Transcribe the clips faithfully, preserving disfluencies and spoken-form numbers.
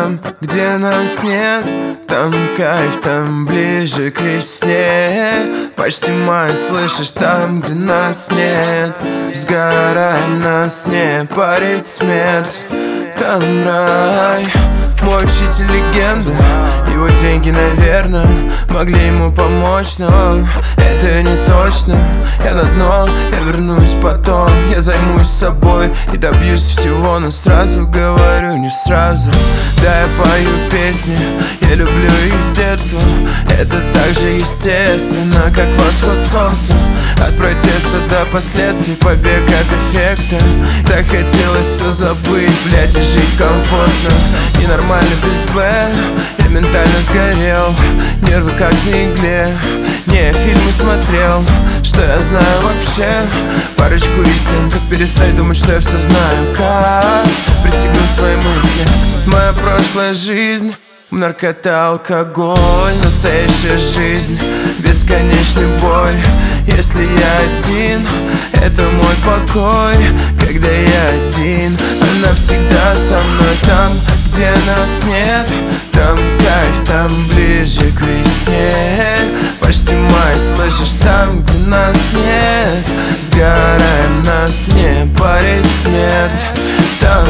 Там, где нас нет, там кайф, там ближе к весне. Почти май, слышишь, там, где нас нет. Сгораем, нас не парит смерть. Там рай. Мой учитель легенда, его деньги, наверное, могли ему помочь, но это не точно. Я на дно, я вернусь потом. Я займусь собой и добьюсь всего, но сразу говорю, не сразу. Да, я пою песни, я люблю их с детства. Это так же естественно, как восход солнца. От протеста до последствий, побег от эффекта. Так хотелось все забыть, блять, и жить комфортно. Ненормально без Б, я ментально сгорел. Нервы как на игле, не, фильмы смотрел. Что я знаю вообще? Парочку истин, как перестать думать, что я все знаю. Как пристегнуть свои мысли? Моя прошлая жизнь, наркота, алкоголь. Настоящая жизнь, бесконечный бой. Если я один, это мой покой. Когда я один, она всегда со мной. Там, где нас нет, там кайф, там ближе к весне. Почти май, слышишь, там, где нас нет. Сгораем, нас не парит смерть. Там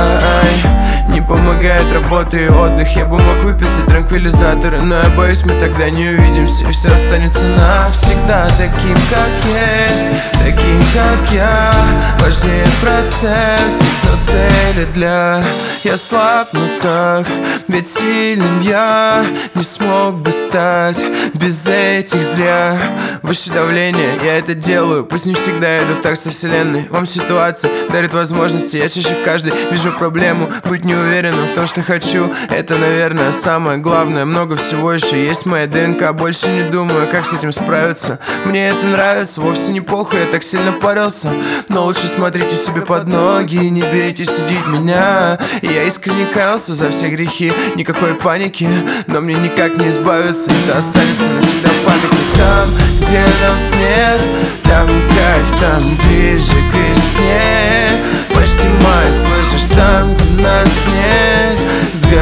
рай. Не помогает работа и отдых. Я бы мог выписать транквилизаторы, но я боюсь, мы тогда не увидимся, и все останется навсегда. Таким, как есть, таким, как я. Важнее процесс, но цели для. Я слаб, но так, ведь сильным я не смог бы стать без этих зря. Выше давление, я это делаю. Пусть не всегда я иду в такт со вселенной. Вам ситуация дарит возможности, я чаще в каждой вижу проблему. Быть не уверенным в том, что хочу, это, наверное, самое главное. Много всего еще есть в моей ДНК. Больше не думаю, как с этим справиться. Мне это нравится, вовсе не похуй, я так сильно парился. Но лучше смотрите себе под ноги и не берите судить меня. Я искренне каялся за все грехи, никакой паники, но мне никак не избавиться. Это останется навсегда в памяти. Там, где нас нет, там кайф, там ближе к весне. Почти май, слышишь, там, где нас нет.